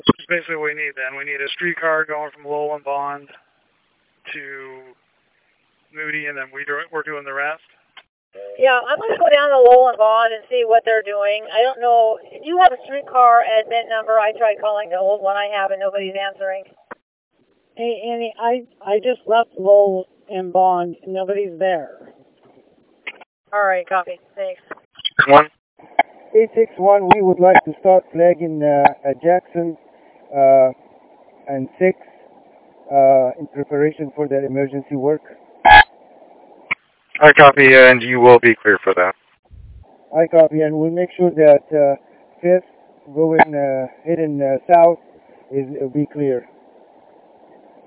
That's basically what we need then. We need a streetcar going from Lowell and Bond to Moody, and then we're doing the rest. Yeah, I'm going to go down to Lowell and Bond and see what they're doing. I don't know. You have a streetcar admit number. I tried calling the old one I have, and nobody's answering. Hey, Annie, I just left Lowell and Bond. Nobody's there. All right, copy. Thanks. 1. 861, we would like to start flagging Jackson and 6 in preparation for that emergency work. I copy, and you will be clear for that. I copy, and we'll make sure that 5th going heading south will be clear.